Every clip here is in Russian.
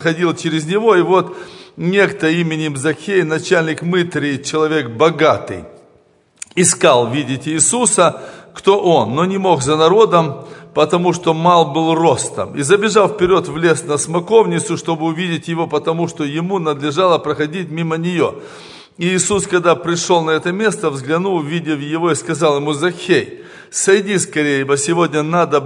ходил через него, и вот некто именем Закхей, начальник мытарей, человек богатый, искал видеть Иисуса, кто он, но не мог за народом, потому что мал был ростом. И забежав вперед, влез на смоковницу, чтобы увидеть его, потому что ему надлежало проходить мимо нее. И Иисус, когда пришел на это место, взглянул, увидев его, и сказал ему: Закхей, сойди скорее, ибо сегодня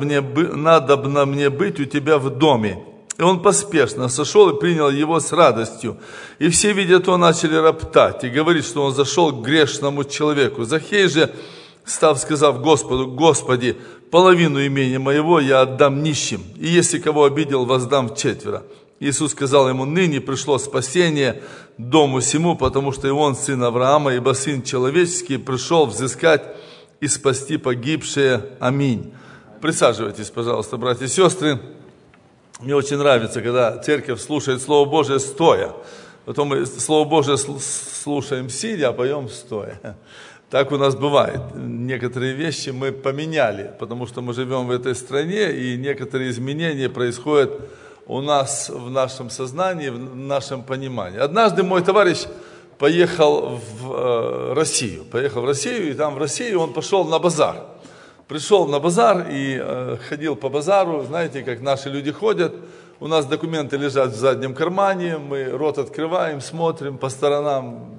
надобно мне быть у тебя в доме. И он поспешно сошел и принял его с радостью. И все, видя то, начали роптать и говорить, что он зашел к грешному человеку. Закхей же, став, сказав Господу: Господи, половину имения моего я отдам нищим, и если кого обидел, воздам вчетверо. Иисус сказал ему: ныне пришло спасение дому сему, потому что и он сын Авраама, ибо сын человеческий пришел взыскать и спасти погибшие. Аминь. Присаживайтесь, пожалуйста, братья и сестры. Мне очень нравится, когда церковь слушает Слово Божие стоя. Потом мы Слово Божие слушаем сидя, а поем стоя. Так у нас бывает. Некоторые вещи мы поменяли, потому что мы живем в этой стране, и некоторые изменения происходят у нас в нашем сознании, в нашем понимании. Однажды мой товарищ поехал в Россию, и там в России он пошел на базар. Пришел на базар и ходил по базару, знаете, как наши люди ходят. У нас документы лежат в заднем кармане, мы рот открываем, смотрим по сторонам.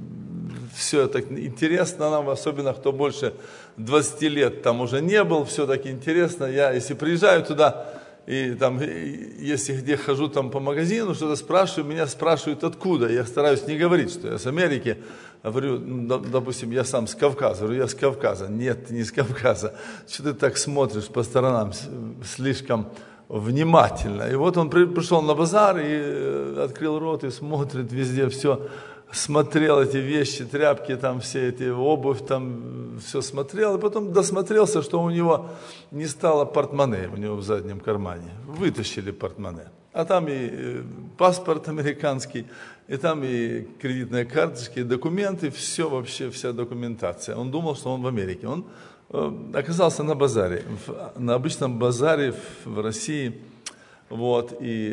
Все это интересно нам, особенно кто больше 20 лет там уже не был, все так интересно. Я, если приезжаю туда, и там, если где хожу там по магазину, что-то спрашиваю, меня спрашивают откуда. Я стараюсь не говорить, что я с Америки. Говорю, допустим, я сам с Кавказа. Говорю, я с Кавказа. Нет, ты не с Кавказа. Что ты так смотришь по сторонам слишком внимательно? И вот он пришел на базар и открыл рот и смотрит везде все. Смотрел эти вещи, тряпки, там все эти, обувь, там все смотрел, и потом досмотрелся, что у него не стало портмоне, у него в заднем кармане. Вытащили портмоне. А там и паспорт американский, и там и кредитные карточки, и документы, все вообще, вся документация. Он думал, что он в Америке. Он оказался на базаре, на обычном базаре в России. Вот, и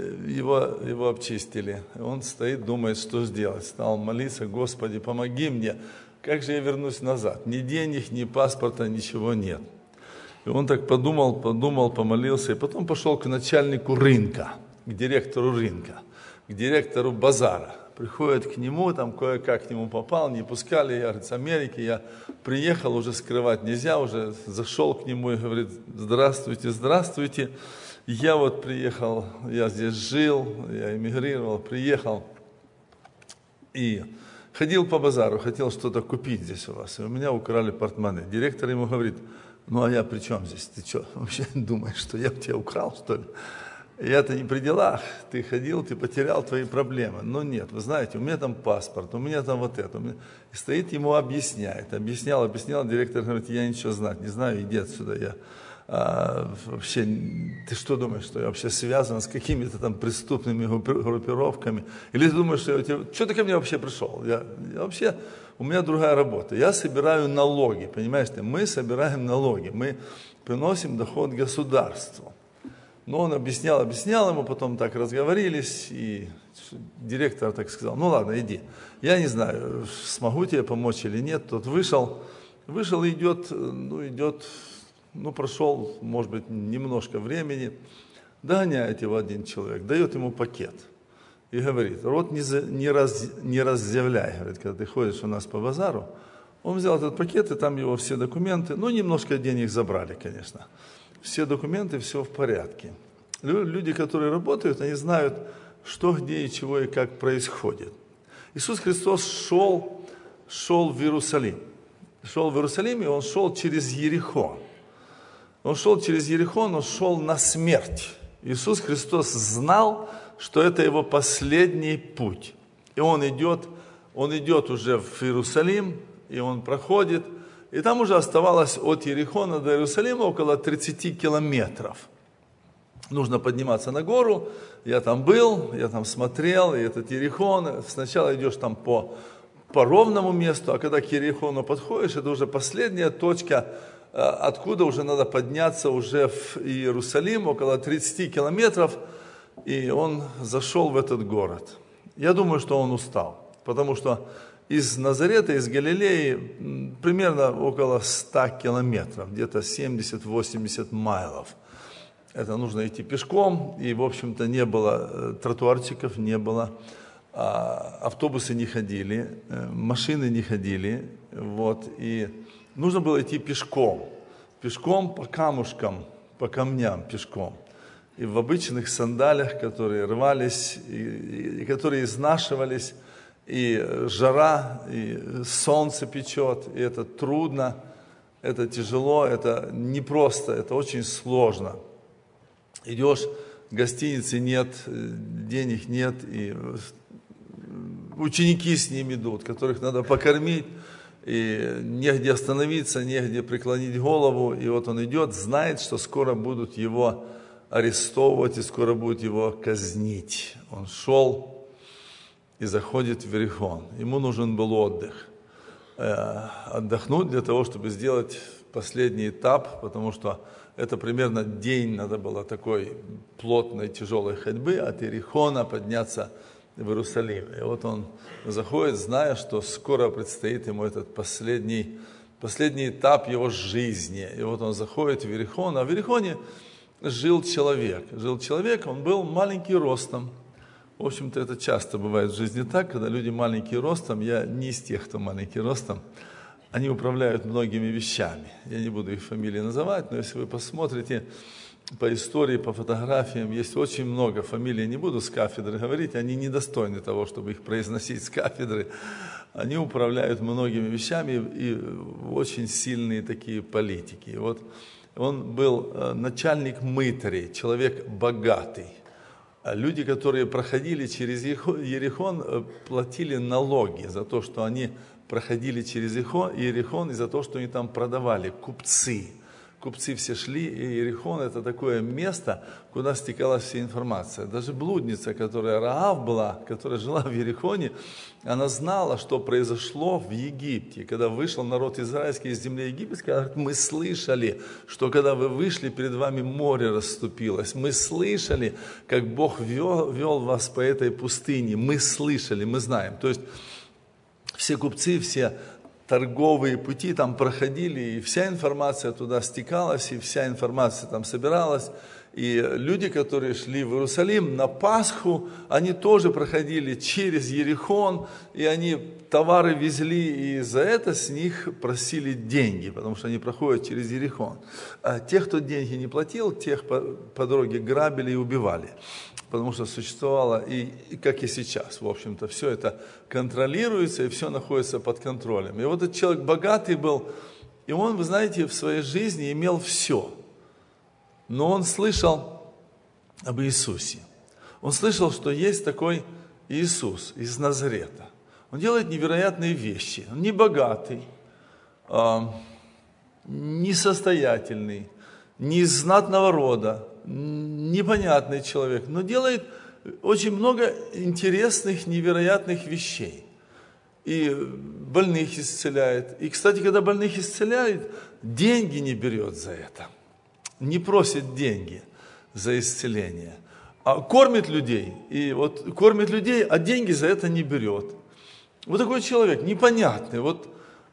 его обчистили. Он стоит, думает, что сделать. Стал молиться: Господи, помоги мне, как же я вернусь назад? Ни денег, ни паспорта, ничего нет. И он так подумал, помолился, и потом пошел к начальнику рынка, к директору рынка, к директору базара. Приходит к нему, там кое-как к нему попал, не пускали, я, говорит, с Америки, я приехал, уже скрывать нельзя, уже зашел к нему и говорит: здравствуйте, здравствуйте. Я вот приехал, я здесь жил, я эмигрировал, приехал и ходил по базару, хотел что-то купить здесь у вас, и у меня украли портмоне. Директор ему говорит: ну а я при чем здесь? Ты что, вообще думаешь, что я тебя украл, что ли? Я-то не при делах, ты ходил, ты потерял твои проблемы. Но нет, вы знаете, у меня там паспорт, у меня там вот это. И стоит, ему объясняет, объяснял, директор говорит: я ничего знать не знаю, иди отсюда, вообще, ты что думаешь, что я вообще связан с какими-то там преступными группировками? Или ты думаешь, что что ты ко мне вообще пришел? Я вообще, у меня другая работа. Я собираю налоги, понимаешь ты? Мы собираем налоги, мы приносим доход государству. Но он объяснял ему, потом так разговорились, и директор так сказал: ну ладно, иди. Я не знаю, смогу тебе помочь или нет. Тот вышел и идет, прошел, может быть, немножко времени, догоняет его один человек, дает ему пакет и говорит: рот не разъявляй, говорит, когда ты ходишь у нас по базару. Он взял этот пакет, и там его все документы, немножко денег забрали, конечно. Все документы, все в порядке. Люди, которые работают, они знают, что, где и чего и как происходит. Иисус Христос шел в Иерусалим. Шел в Иерусалим, и он шел через Иерихон. Он шел на смерть. Иисус Христос знал, что это его последний путь. И он идет уже в Иерусалим, и он проходит. И там уже оставалось от Иерихона до Иерусалима около 30 километров. Нужно подниматься на гору. Я там был, я там смотрел, и этот Иерихон. Сначала идешь там по ровному месту, а когда к Иерихону подходишь, это уже последняя точка, откуда уже надо подняться уже в Иерусалим, около 30 километров. и он зашел в этот город. Я думаю, что он устал, потому что из Назарета, из Галилеи примерно около 100 километров, где-то 70-80 майлов. Это нужно идти пешком, и, в общем-то, не было тротуарчиков, не было, автобусы не ходили, машины не ходили, вот, и нужно было идти пешком по камушкам, по камням пешком. И в обычных сандалиях, которые рвались, и которые изнашивались, и жара, и солнце печет, и это трудно, это тяжело, это непросто, это очень сложно. Идешь, гостиницы нет, денег нет, и ученики с ним идут, которых надо покормить, и негде остановиться, негде преклонить голову. И вот он идет, знает, что скоро будут его арестовывать и скоро будут его казнить. Он шел и заходит в Иерихон. Ему нужен был отдых. Отдохнуть для того, чтобы сделать последний этап, потому что это примерно день надо было такой плотной, тяжелой ходьбы от Иерихона подняться в Иерусалим. И вот он заходит, зная, что скоро предстоит ему этот последний этап его жизни. И вот он заходит в Иерихон, а в Иерихоне жил человек, он был маленький ростом. В общем-то, это часто бывает в жизни так, когда люди маленькие ростом, я не из тех, кто маленький ростом, они управляют многими вещами. Я не буду их фамилии называть, но если вы посмотрите по истории, по фотографиям, есть очень много фамилий, не буду с кафедры говорить, они недостойны того, чтобы их произносить с кафедры. Они управляют многими вещами и очень сильные такие политики. И вот он был начальник мытарей, человек богатый. Люди, которые проходили через Иерихон, платили налоги за то, что они проходили через Иерихон и за то, что они там продавали, купцы. Купцы все шли, и Иерихон – это такое место, куда стекалась вся информация. Даже блудница, которая Раав была, которая жила в Иерихоне, она знала, что произошло в Египте. Когда вышел народ израильский из земли египетской, она говорит: мы слышали, что когда вы вышли, перед вами море расступилось. Мы слышали, как Бог вел вас по этой пустыне. Мы слышали, мы знаем. То есть все купцы, все торговые пути там проходили, и вся информация туда стекалась, и вся информация там собиралась. И люди, которые шли в Иерусалим на Пасху, они тоже проходили через Иерихон, и они товары везли, и за это с них просили деньги, потому что они проходят через Иерихон. А тех, кто деньги не платил, тех по дороге грабили и убивали. Потому что существовало, и как и сейчас, в общем-то, все это контролируется, и все находится под контролем. И вот этот человек богатый был, и он, вы знаете, в своей жизни имел все. Но он слышал об Иисусе. Он слышал, что есть такой Иисус из Назарета. Он делает невероятные вещи. Он не богатый, не состоятельный, не из знатного рода, непонятный человек, но делает очень много интересных, невероятных вещей. И больных исцеляет. И, кстати, когда больных исцеляет, деньги не берет за это. Не просит деньги за исцеление. А кормит людей. И вот кормит людей, а деньги за это не берет. Вот такой человек, непонятный. Вот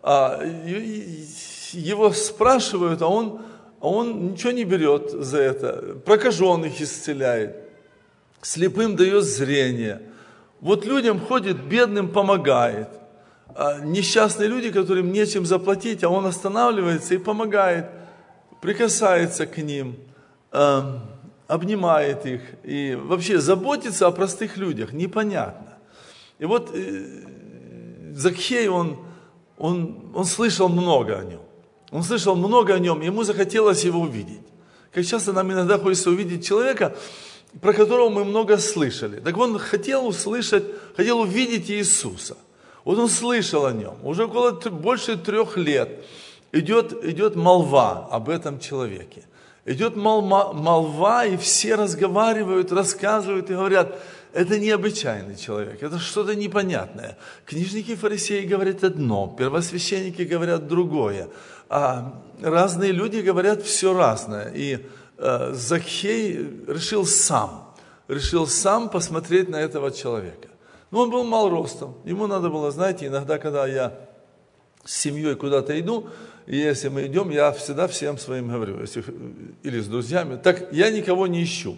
его спрашивают, а он ничего не берет за это. Прокаженных исцеляет. Слепым дает зрение. Вот людям ходит, бедным помогает. А несчастные люди, которым нечем заплатить, а он останавливается и помогает. Прикасается к ним, обнимает их. И вообще заботится о простых людях. Непонятно. И вот Закхей, он слышал много о нем. Он слышал много о нем, ему захотелось его увидеть. Как часто нам иногда хочется увидеть человека, про которого мы много слышали. Так он хотел увидеть Иисуса. Вот он слышал о нем. Уже больше 3 лет идет молва об этом человеке. Идет молва, и все разговаривают, рассказывают и говорят: это необычайный человек, это что-то непонятное. Книжники и фарисеи говорят одно, первосвященники говорят другое. А разные люди говорят все разное. И Закхей решил сам решил сам посмотреть на этого человека. Но он был мал ростом. Ему надо было, знаете, иногда, когда я с семьей куда-то иду, и если мы идем, я всегда всем своим говорю, или с друзьями, так я никого не ищу.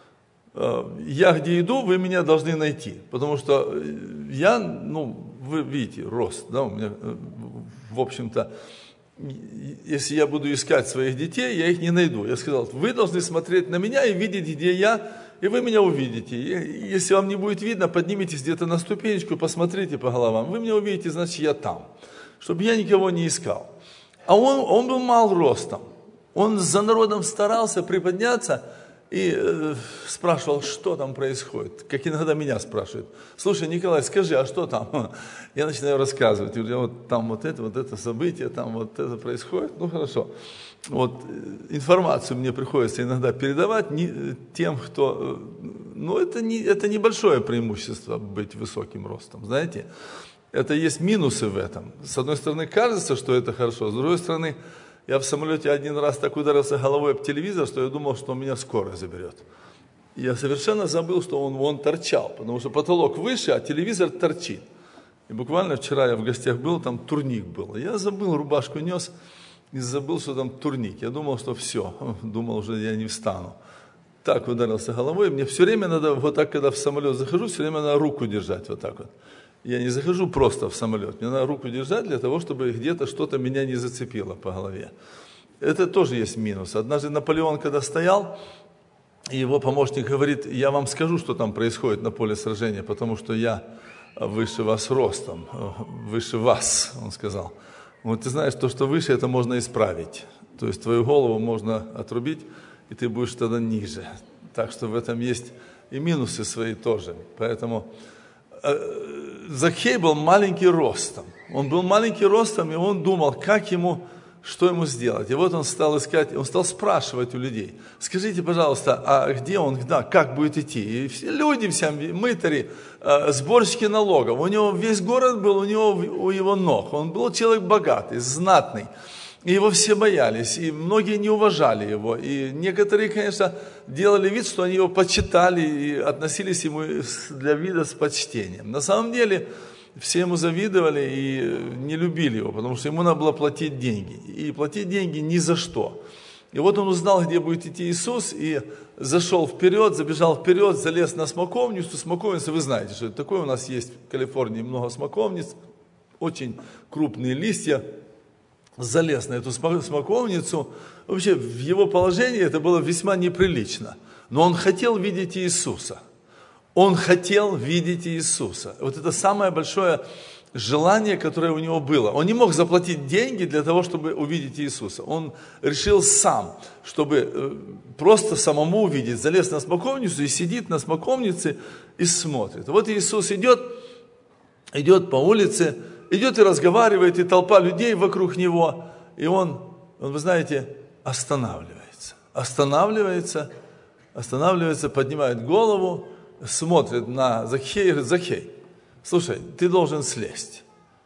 Я где иду, вы меня должны найти, потому что я, вы видите, рост, да, у меня, в общем-то, если я буду искать своих детей, я их не найду. Я сказал, вы должны смотреть на меня и видеть, где я, и вы меня увидите. И если вам не будет видно, поднимитесь где-то на ступенечку, посмотрите по головам. Вы меня увидите, значит, я там. Чтобы я никого не искал. А он был мал ростом. Он за народом старался приподняться и спрашивал, что там происходит. Как иногда меня спрашивают. Слушай, Николай, скажи, а что там? Я начинаю рассказывать. И вот там вот это событие, там вот это происходит. Ну, хорошо. Вот информацию мне приходится иногда передавать тем, кто... это небольшое преимущество быть высоким ростом, знаете. Это есть минусы в этом. С одной стороны, кажется, что это хорошо. С другой стороны, я в самолете один раз так ударился головой об телевизор, что я думал, что меня скорая заберет. Я совершенно забыл, что он торчал, потому что потолок выше, а телевизор торчит. И буквально вчера я в гостях был, там турник был. Я забыл, рубашку нес и забыл, что там турник. Я думал, что все, думал, уже я не встану. Так ударился головой. Мне все время надо, вот так, когда в самолет захожу, все время надо руку держать вот так вот. Я не захожу просто в самолет, мне надо руку держать для того, чтобы где-то что-то меня не зацепило по голове. Это тоже есть минус. Однажды Наполеон, когда стоял, его помощник говорит, я вам скажу, что там происходит на поле сражения, потому что я выше вас ростом, выше вас, он сказал. Вот ты знаешь, то, что выше, это можно исправить. То есть твою голову можно отрубить, и ты будешь тогда ниже. Так что в этом есть и минусы свои тоже. Поэтому... Закхей был маленький ростом. Он был маленький ростом, и он думал, что ему сделать. И вот он стал искать, он стал спрашивать у людей. Скажите, пожалуйста, а где он, как будет идти? И все люди, мытари, сборщики налогов. У него весь город был у его ног. Он был человек богатый, знатный. И его все боялись, и многие не уважали его. И некоторые, конечно, делали вид, что они его почитали и относились ему для вида с почтением. На самом деле, все ему завидовали и не любили его, потому что ему надо было платить деньги. И платить деньги ни за что. И вот он узнал, где будет идти Иисус, и зашел вперед, забежал вперед, залез на смоковницу. Смоковница, вы знаете, что это такое. У нас есть в Калифорнии много смоковниц, очень крупные листья. Залез на эту смоковницу. Вообще, в его положении это было весьма неприлично. Но он хотел видеть Иисуса. Он хотел видеть Иисуса. Вот это самое большое желание, которое у него было. Он не мог заплатить деньги для того, чтобы увидеть Иисуса. Он решил сам, чтобы просто самому увидеть. Залез на смоковницу и сидит на смоковнице и смотрит. Вот Иисус идет по улице, идет и разговаривает, и толпа людей вокруг него, и он, вы знаете, останавливается, поднимает голову, смотрит на Закхея и говорит, Закхей, слушай, ты должен слезть.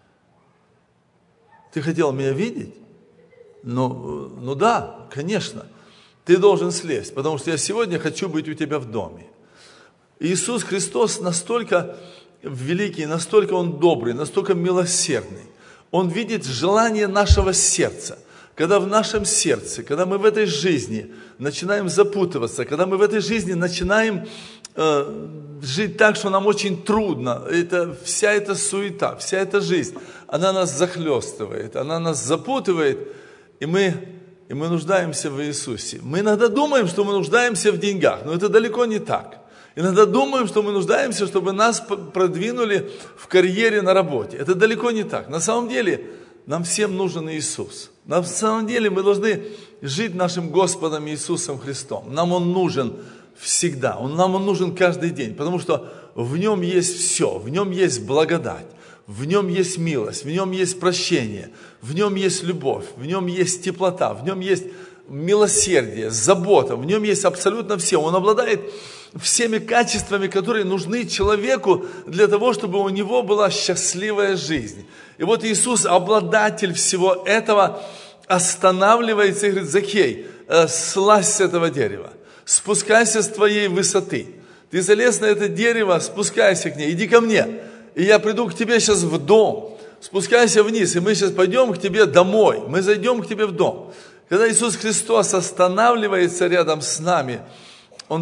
Ты хотел меня видеть? Ну да, конечно, ты должен слезть, потому что я сегодня хочу быть у тебя в доме. Иисус Христос настолько великий, настолько Он добрый, настолько милосердный. Он видит желание нашего сердца. Когда в нашем сердце, когда мы в этой жизни начинаем запутываться, когда мы в этой жизни начинаем жить так, что нам очень трудно, вся эта суета, вся эта жизнь, она нас захлестывает, она нас запутывает, и мы нуждаемся в Иисусе. Мы иногда думаем, что мы нуждаемся в деньгах, но это далеко не так. Иногда думаем, что мы нуждаемся, чтобы нас продвинули в карьере, на работе. Это далеко не так. На самом деле, нам всем нужен Иисус. На самом деле, мы должны жить нашим Господом Иисусом Христом. Нам Он нужен всегда. Нам Он нужен каждый день, потому что в Нем есть все. В Нем есть благодать. В Нем есть милость. В Нем есть прощение. В Нем есть любовь. В Нем есть теплота. В Нем есть милосердие, забота. В Нем есть абсолютно все. Он обладает всеми качествами, которые нужны человеку для того, чтобы у него была счастливая жизнь. И вот Иисус, обладатель всего этого, останавливается и говорит, Закхей, слазь с этого дерева, спускайся с твоей высоты, Ты залез на это дерево, спускайся к ней, иди ко мне. И я приду к тебе сейчас в дом. Спускайся вниз, и мы сейчас пойдем к тебе домой. Мы зайдем к тебе в дом. Когда Иисус Христос останавливается рядом с нами, Он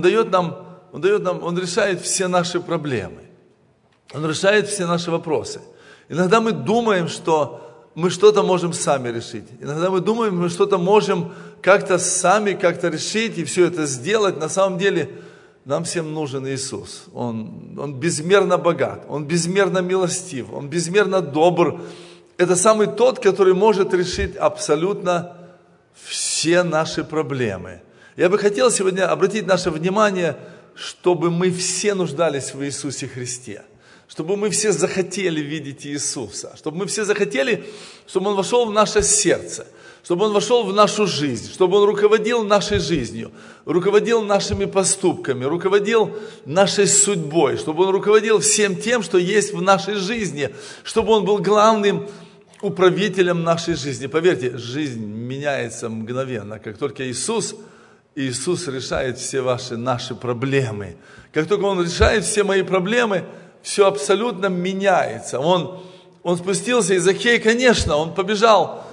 решает все наши проблемы. Он решает все наши вопросы. Иногда мы думаем, что мы что-то можем сами решить. Иногда мы думаем, мы что-то можем как-то сами решить и все это сделать. На самом деле нам всем нужен Иисус. Он безмерно богат, Он безмерно милостив, Он безмерно добр. Это самый тот, который может решить абсолютно все наши проблемы. Я бы хотел сегодня обратить наше внимание, чтобы мы все нуждались в Иисусе Христе. Чтобы мы все захотели видеть Иисуса. Чтобы мы все захотели, чтобы Он вошел в наше сердце. Чтобы Он вошел в нашу жизнь. Чтобы Он руководил нашей жизнью. Руководил нашими поступками. Руководил нашей судьбой. Чтобы Он руководил всем тем, что есть в нашей жизни. Чтобы Он был главным управителем нашей жизни. Поверьте, жизнь меняется мгновенно. Как только Иисус решает все наши проблемы. Как только Он решает все мои проблемы, все абсолютно меняется. Он спустился, и Закхей, конечно, он побежал,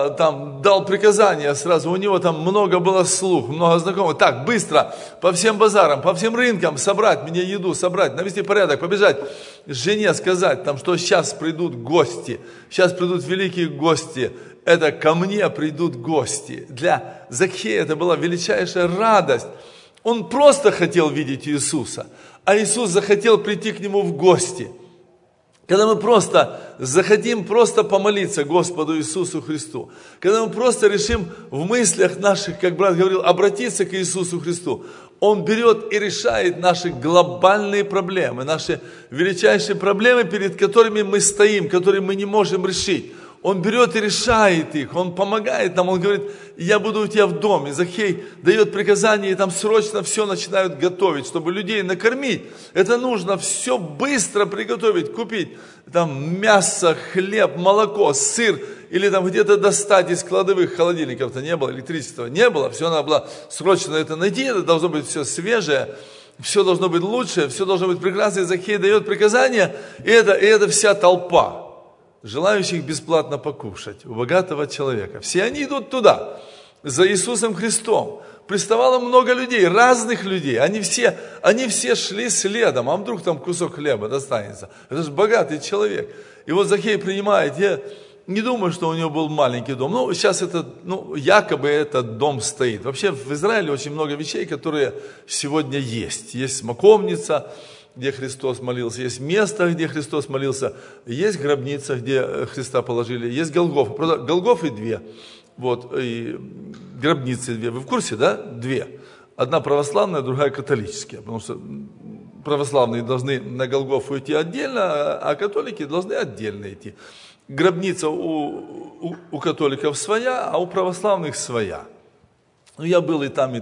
дал приказания сразу. У него там много было слуг, много знакомых. Так, быстро, по всем базарам, по всем рынкам собрать мне еду, навести порядок, побежать жене сказать, что сейчас придут гости, сейчас придут великие гости. Это ко мне придут гости. Для Закхея это была величайшая радость. Он просто хотел видеть Иисуса, а Иисус захотел прийти к нему в гости. Когда мы просто захотим помолиться Господу Иисусу Христу, когда мы просто решим в мыслях наших, как брат говорил, обратиться к Иисусу Христу, Он берет и решает наши глобальные проблемы, наши величайшие проблемы, перед которыми мы стоим, которые мы не можем решить. Он берет и решает их, Он помогает нам, Он говорит, я буду у тебя в доме. Закхей дает приказание, и там срочно все начинают готовить, чтобы людей накормить. Это нужно все быстро приготовить, купить. Там мясо, хлеб, молоко, сыр, или там где-то достать из кладовых холодильников-то не было, электричества не было. Все надо было срочно это найти, это должно быть все свежее. Все должно быть лучше, все должно быть прекрасно. И Закхей дает приказание, и это вся толпа желающих бесплатно покушать у богатого человека. Все они идут туда, за Иисусом Христом. Приставало много людей, разных людей. Они все шли следом. А вдруг там кусок хлеба достанется? Это же богатый человек. И вот Закхей принимает. Я не думаю, что у него был маленький дом. Сейчас якобы этот дом стоит. Вообще в Израиле очень много вещей, которые сегодня есть. Есть смоковница, где Христос молился, есть место, где Христос молился, есть гробница, где Христа положили, есть Голгофа. Правда, Голгофы две, и гробницы две. Вы в курсе, да? Две. Одна православная, другая католическая, потому что православные должны на Голгофу идти отдельно, а католики должны отдельно идти. Гробница у католиков своя, а у православных своя. Я был и там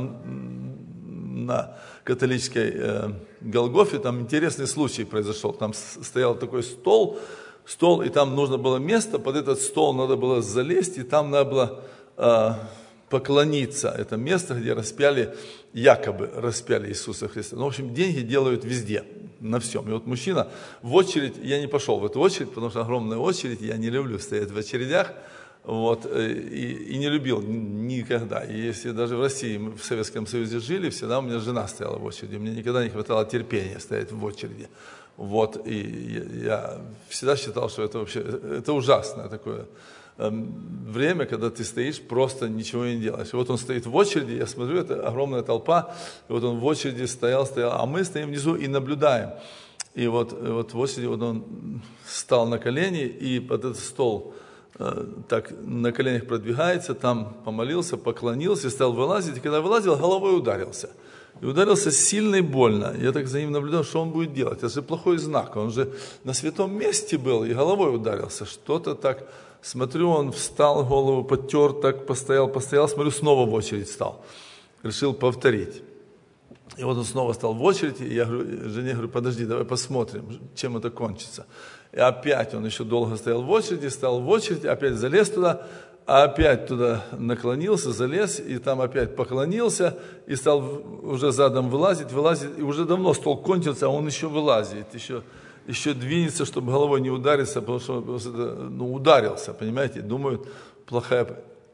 на католической Голгофе, там интересный случай произошел. Там стоял такой стол, и там нужно было место, под этот стол надо было залезть, и там надо было поклониться. Это место, где якобы распяли Иисуса Христа. В общем, деньги делают везде, на всем. И вот мужчина в очередь, я не пошел в эту очередь, потому что огромная очередь, я не люблю стоять в очередях. И не любил никогда. И если даже в России, мы в Советском Союзе жили, всегда у меня жена стояла в очереди. Мне никогда не хватало терпения стоять в очереди. И я всегда считал, что это ужасное такое время, когда ты стоишь, просто ничего не делаешь. И вот он стоит в очереди, я смотрю, это огромная толпа, и вот он в очереди стоял, а мы стоим внизу и наблюдаем. И вот в очереди он встал на колени, и под этот стол так на коленях продвигается, там помолился, поклонился, стал вылазить, и когда вылазил, головой ударился. И ударился сильно и больно. Я так за ним наблюдал, что он будет делать. Это же плохой знак. Он же на святом месте был и головой ударился. Что-то так, смотрю, он встал, голову подтер, так постоял, смотрю, снова в очередь стал. Решил повторить. И вот он снова стал в очереди, и я жене говорю, подожди, давай посмотрим, чем это кончится. И опять он еще долго стоял в очереди, опять залез туда, а опять туда наклонился, залез, и там опять поклонился, и стал уже задом вылазить, и уже давно стол кончился, а он еще вылазит, еще двинется, чтобы головой не удариться, потому что ударился, понимаете, думают, плохая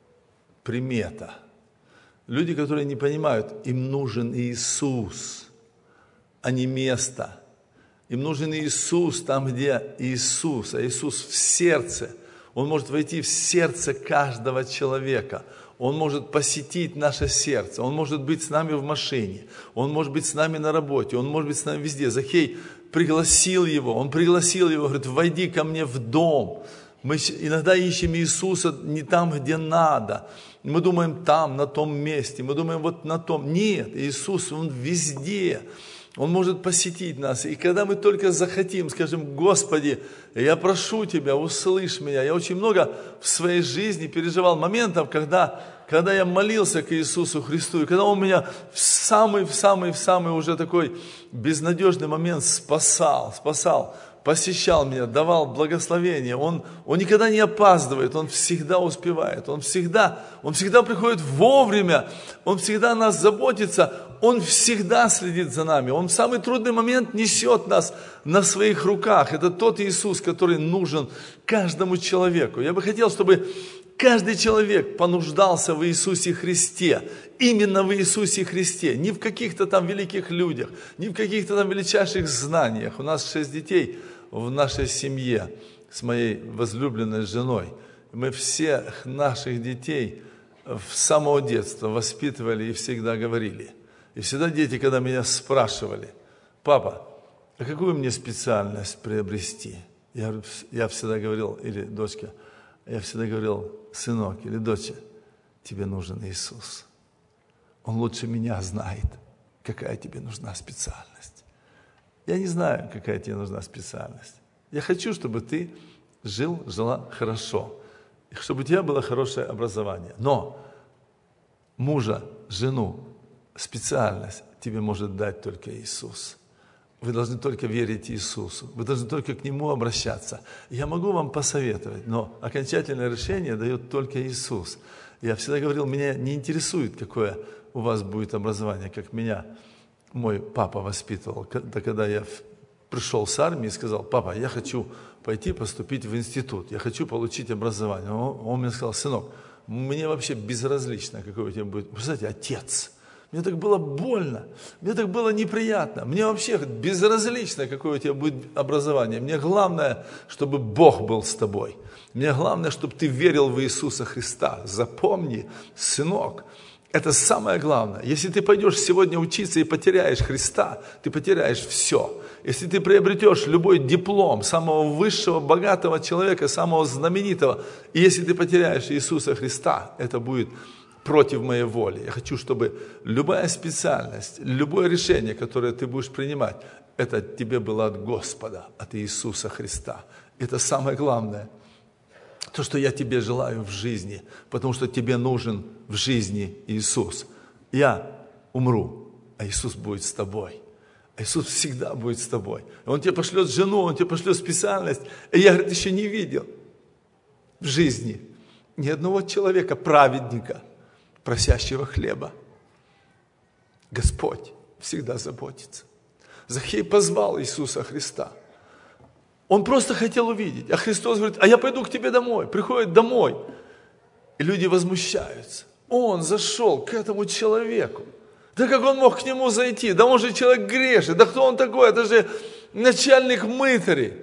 примета. Люди, которые не понимают, им нужен Иисус, а не место. Им нужен Иисус там, где Иисус, а Иисус в сердце. Он может войти в сердце каждого человека. Он может посетить наше сердце. Он может быть с нами в машине. Он может быть с нами на работе. Он может быть с нами везде. Захей пригласил его. Он пригласил его, говорит, войди ко мне в дом. Мы иногда ищем Иисуса не там, где надо. Мы думаем там, на том месте. Мы думаем вот на том. Нет, Иисус, Он везде. Он может посетить нас. И когда мы только захотим, скажем, Господи, я прошу Тебя, услышь меня. Я очень много в своей жизни переживал моментов, когда я молился к Иисусу Христу, и когда Он меня в самый уже такой безнадежный момент спасал, посещал меня, давал благословение. Он никогда не опаздывает, Он всегда успевает, Он всегда приходит вовремя, Он всегда о нас заботится, Он всегда следит за нами, Он в самый трудный момент несет нас на своих руках. Это тот Иисус, который нужен каждому человеку. Я бы хотел, чтобы каждый человек понуждался в Иисусе Христе, именно в Иисусе Христе, не в каких-то там великих людях, не в каких-то там величайших знаниях. У нас 6 детей в нашей семье с моей возлюбленной женой. Мы всех наших детей с самого детства воспитывали и всегда говорили. И всегда дети, когда меня спрашивали, папа, а какую мне специальность приобрести? Я всегда говорил, или дочка, я всегда говорил, сынок или доча, тебе нужен Иисус. Он лучше меня знает, какая тебе нужна специальность. Я не знаю, какая тебе нужна специальность. Я хочу, чтобы ты жила хорошо, чтобы у тебя было хорошее образование. Но мужа, жену, специальность тебе может дать только Иисус. Вы должны только верить Иисусу. Вы должны только к Нему обращаться. Я могу вам посоветовать, но окончательное решение дает только Иисус. Я всегда говорил, меня не интересует, какое у вас будет образование, как меня мой папа воспитывал. Когда я пришел с армии и сказал, папа, я хочу пойти поступить в институт, я хочу получить образование. Он мне сказал, сынок, мне вообще безразлично, какое у тебя будет. Вы знаете, отец. Мне так было больно, мне так было неприятно. Мне вообще безразлично, какое у тебя будет образование. Мне главное, чтобы Бог был с тобой. Мне главное, чтобы ты верил в Иисуса Христа. Запомни, сынок, это самое главное. Если ты пойдешь сегодня учиться и потеряешь Христа, ты потеряешь все. Если ты приобретешь любой диплом самого высшего, богатого человека, самого знаменитого, и если ты потеряешь Иисуса Христа, это будет против моей воли. Я хочу, чтобы любая специальность, любое решение, которое ты будешь принимать, это тебе было от Господа, от Иисуса Христа. Это самое главное. То, что я тебе желаю в жизни, потому что тебе нужен в жизни Иисус. Я умру, а Иисус будет с тобой. А Иисус всегда будет с тобой. Он тебе пошлет жену, Он тебе пошлет специальность. И я, говорит, еще не видел в жизни ни одного человека, праведника, просящего хлеба. Господь всегда заботится. Захей позвал Иисуса Христа. Он просто хотел увидеть. А Христос говорит, а я пойду к тебе домой. Приходит домой. И люди возмущаются. Он зашел к этому человеку. Да как он мог к нему зайти? Да он же человек грешный. Да кто он такой? Это же начальник мытарей.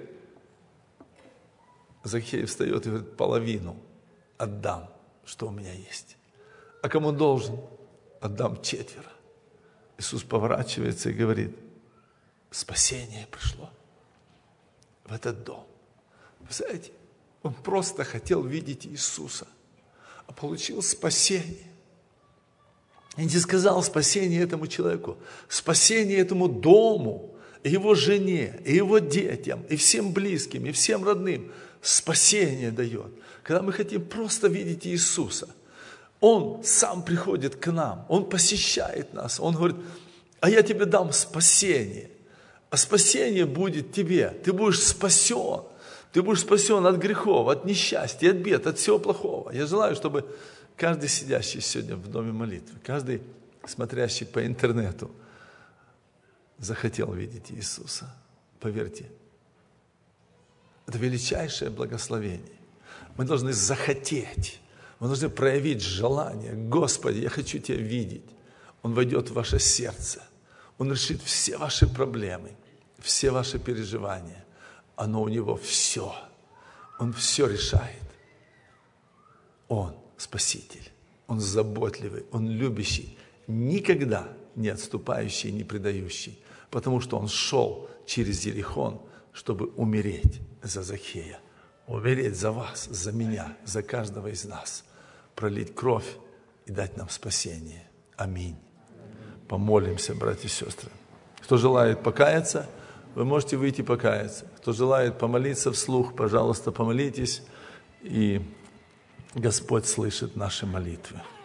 Захей встает и говорит, половину отдам, что у меня есть. А кому должен? Отдам 4. Иисус поворачивается и говорит, спасение пришло в этот дом. Вы знаете, он просто хотел видеть Иисуса, а получил спасение. И не сказал спасение этому человеку, спасение этому дому, и его жене, и его детям, и всем близким, и всем родным. Спасение дает. Когда мы хотим просто видеть Иисуса, Он сам приходит к нам, Он посещает нас, Он говорит, а я тебе дам спасение. А спасение будет тебе, ты будешь спасен. Ты будешь спасен от грехов, от несчастья, от бед, от всего плохого. Я желаю, чтобы каждый сидящий сегодня в доме молитвы, каждый смотрящий по интернету захотел видеть Иисуса. Поверьте, это величайшее благословение. Мы должны захотеть, мы должны проявить желание. Господи, я хочу Тебя видеть. Он войдет в ваше сердце. Он решит все ваши проблемы, все ваши переживания. Оно у Него все. Он все решает. Он Спаситель. Он заботливый, Он любящий, никогда не отступающий, не предающий. Потому что Он шел через Иерихон, чтобы умереть за Захея. Умереть за вас, за меня, за каждого из нас. Пролить кровь и дать нам спасение. Аминь. Помолимся, братья и сестры. Кто желает покаяться, вы можете выйти покаяться. Кто желает помолиться вслух, пожалуйста, помолитесь. И Господь слышит наши молитвы.